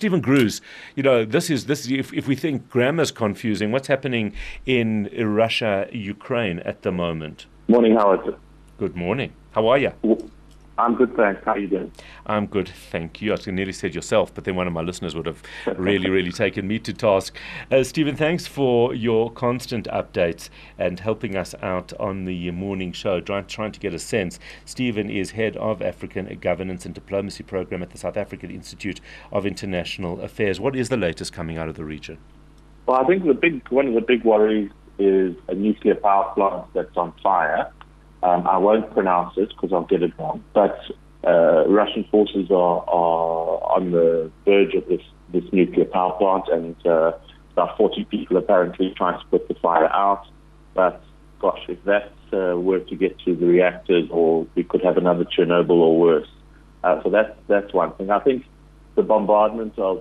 Stephen Grusz, if we think grammar's confusing, what's happening in Russia, Ukraine at the moment? Morning, Howard. Good morning. How are you? I'm good, thanks. How are you doing? I'm good, thank you. I nearly said yourself, but then one of my listeners would have really taken me to task. Stephen, thanks for your constant updates and helping us out on the morning show, trying to get a sense. Stephen is head of African Governance and Diplomacy Program at the South African Institute of International Affairs. What is the latest coming out of the region? Well, I think one of the big worries is a nuclear power plant that's on fire. I won't pronounce it because I'll get it wrong. But Russian forces are on the verge of this nuclear power plant, and about 40 people apparently trying to put the fire out. But gosh, if that were to get to the reactors, or we could have another Chernobyl or worse. So that's one thing. I think the bombardment of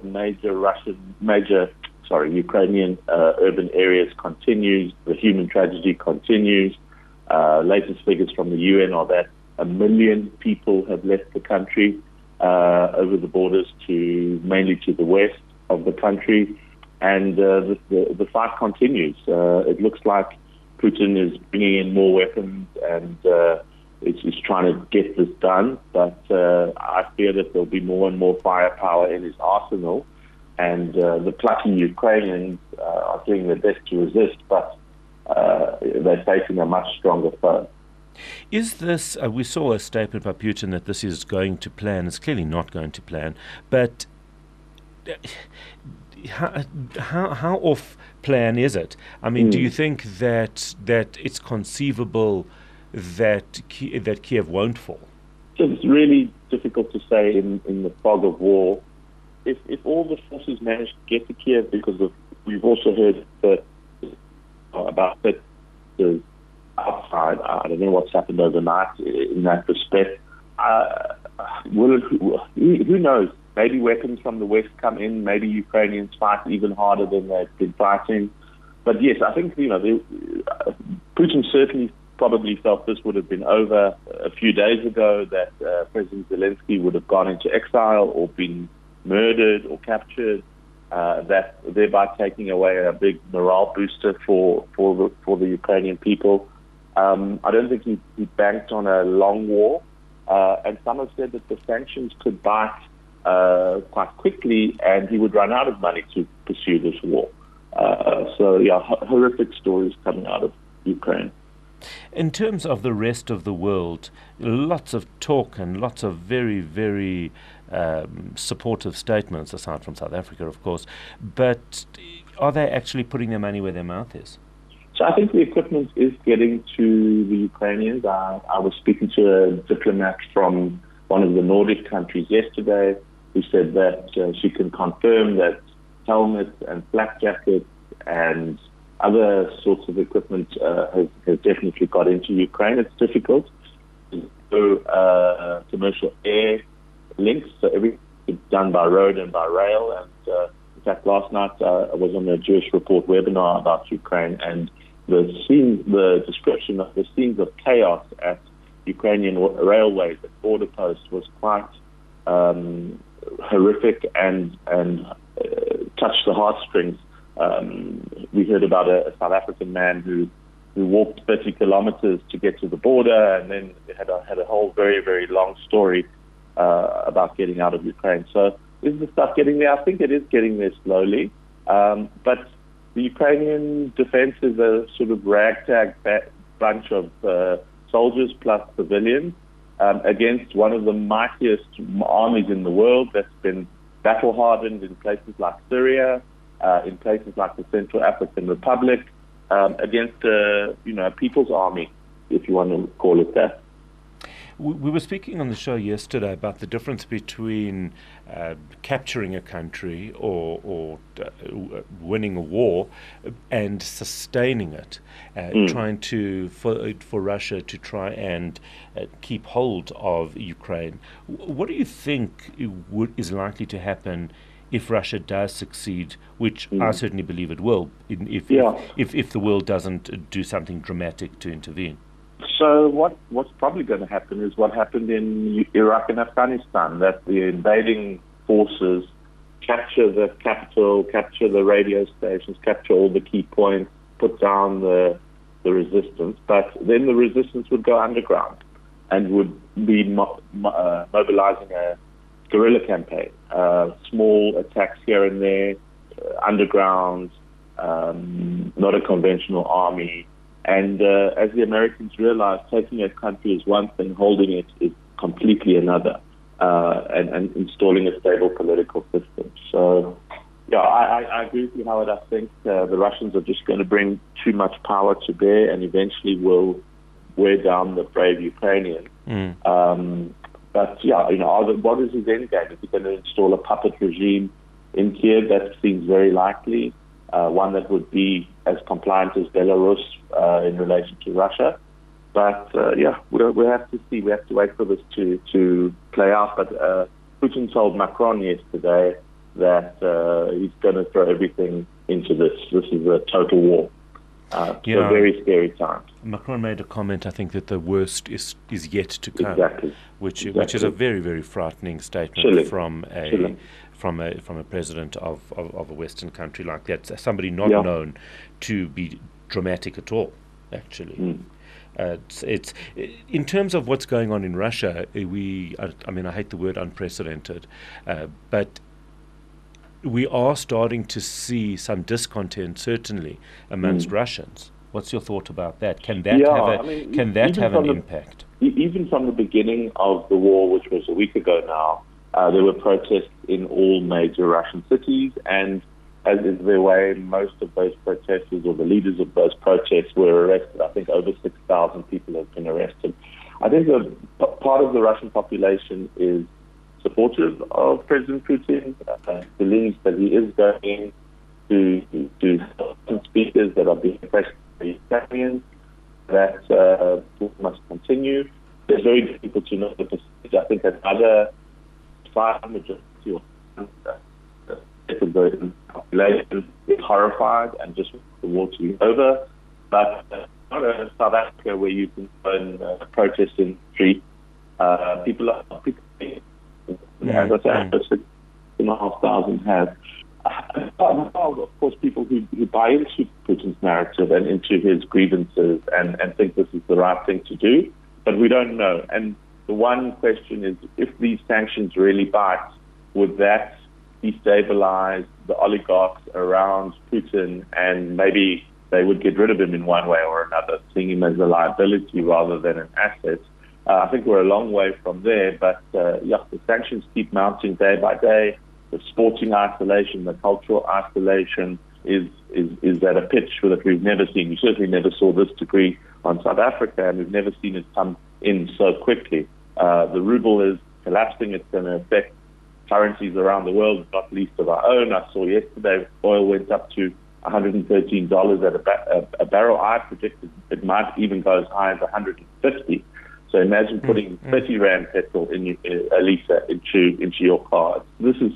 Ukrainian urban areas continues. The human tragedy continues. Latest figures from the UN are that 1 million people have left the country over the borders mainly to the west of the country, and the fight continues. It looks like Putin is bringing in more weapons and is trying to get this done, but I fear that there'll be more and more firepower in his arsenal, and the plucky Ukrainians are doing their best to resist, but they're facing a much stronger foe. Is this, we saw a statement by Putin that this is going to plan. It's clearly not going to plan, but how off plan is it? I mean, do you think that it's conceivable that Kiev won't fall? It's really difficult to say in the fog of war. If all the forces manage to get to Kiev, because we've also heard that about that the outside. I don't know what's happened overnight in that respect. Who knows? Maybe weapons from the West come in. Maybe Ukrainians fight even harder than they've been fighting. But yes, I think Putin certainly probably felt this would have been over a few days ago, that President Zelensky would have gone into exile or been murdered or captured. That thereby taking away a big morale booster for the Ukrainian people. I don't think he banked on a long war, and some have said that the sanctions could bite quite quickly, and he would run out of money to pursue this war. Horrific stories coming out of Ukraine. In terms of the rest of the world, lots of talk and lots of very supportive statements, aside from South Africa, of course. But are they actually putting their money where their mouth is? So I think the equipment is getting to the Ukrainians. I was speaking to a diplomat from one of the Nordic countries yesterday who said that she can confirm that helmets and flak jackets and other sorts of equipment has definitely got into Ukraine. It's difficult. So commercial air links, so everything is done by road and by rail. And in fact, last night I was on a Jewish Report webinar about Ukraine, and the description of the scenes of chaos at Ukrainian railways at border posts was quite horrific and touched the heartstrings. We heard about a South African man who walked 30 kilometers to get to the border, and then had a whole very long story about getting out of Ukraine. So is the stuff getting there? I think it is getting there slowly. But the Ukrainian defense is a sort of ragtag bunch of soldiers plus civilians against one of the mightiest armies in the world that's been battle-hardened in places like Syria, in places like the Central African Republic, against a people's army, if you want to call it that. We were speaking on the show yesterday about the difference between capturing a country or winning a war and sustaining it, trying to for Russia to try and keep hold of Ukraine. What do you think is likely to happen if Russia does succeed, which I certainly believe it will, if the world doesn't do something dramatic to intervene? So what's probably going to happen is what happened in Iraq and Afghanistan, that the invading forces capture the capital, capture the radio stations, capture all the key points, put down the resistance. But then the resistance would go underground and would be mobilizing a guerrilla campaign, small attacks here and there, underground, not a conventional army. And as the Americans realized, taking a country is one thing, holding it is completely another, and installing a stable political system. So, yeah, I agree with you, Howard. I think the Russians are just going to bring too much power to bear and eventually will wear down the brave Ukrainians. But, yeah, what is his end game? Is he going to install a puppet regime in Kiev? That seems very likely. One that would be as compliant as Belarus in relation to Russia. But, we have to see. We have to wait for this to play out. But Putin told Macron yesterday that he's going to throw everything into this. This is a total war. Very scary times. Macron made a comment, I think, that the worst is yet to come, exactly. Which is a very, very frightening statement from a president of a Western country like that. Somebody not known to be dramatic at all, actually. It's in terms of what's going on in Russia. I hate the word unprecedented, but we are starting to see some discontent, certainly amongst Russians. What's your thought about that? Can that have an impact? Even from the beginning of the war, which was a week ago now, there were protests in all major Russian cities, and as is their way, most of those protesters or the leaders of those protests were arrested. I think over 6,000 people have been arrested. I think part of the Russian population is supportive of President Putin, believes that he is going to speakers that are being pressed by the Ukrainians, that must continue. It's very difficult to know the percentage. I think another majority of the population is horrified and just want the war to be over. But not in South Africa where you can go and protest in the street. People as I said, 6,500 have. Of course, people who buy into Putin's narrative and into his grievances and think this is the right thing to do, but we don't know. And the one question is, if these sanctions really bite, would that destabilize the oligarchs around Putin, and maybe they would get rid of him in one way or another, seeing him as a liability rather than an asset? I think we're a long way from there, but the sanctions keep mounting day by day. The sporting isolation, the cultural isolation is at a pitch that we've never seen. We certainly never saw this degree on South Africa, and we've never seen it come in so quickly. The ruble is collapsing. It's going to affect currencies around the world, not least of our own. I saw yesterday oil went up to $113 at a barrel. I predicted it might even go as high as 150. So imagine putting 30 Rand petrol in a litre into your car. This is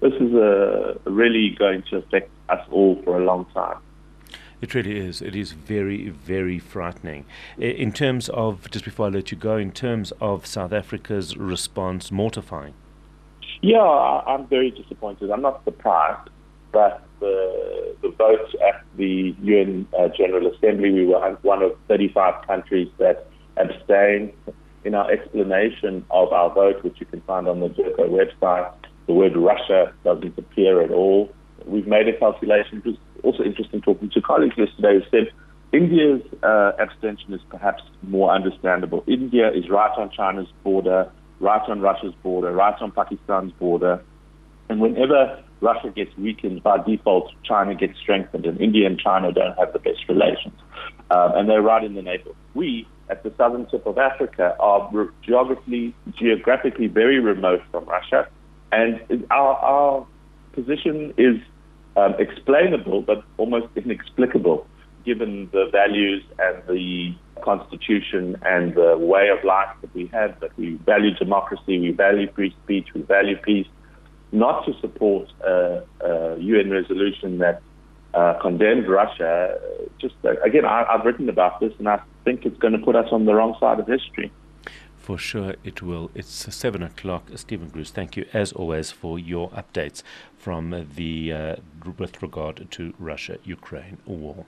really going to affect us all for a long time. It really is. It is very, very frightening. In terms of, just before I let you go, in terms of South Africa's response, mortifying. Yeah, I'm very disappointed. I'm not surprised, but the vote at the UN General Assembly, we were one of 35 countries that abstained. In our explanation of our vote, which you can find on the JERCO website, the word Russia doesn't appear at all. We've made a calculation. It was also interesting talking to colleagues yesterday who said India's abstention is perhaps more understandable. India is right on China's border, right on Russia's border, right on Pakistan's border. And whenever Russia gets weakened, by default, China gets strengthened, and India and China don't have the best relations. And they're right in the neighborhood. We, at the southern tip of Africa, are geographically very remote from Russia, and our position is explainable but almost inexplicable, given the values and the constitution and the way of life that we have, that we value democracy, we value free speech, we value peace. Not to support a UN resolution that condemned Russia, again, I've written about this, and I think it's going to put us on the wrong side of history. For sure it will. It's 7 o'clock. Stephen Gruce, thank you as always for your updates from the with regard to Russia-Ukraine war.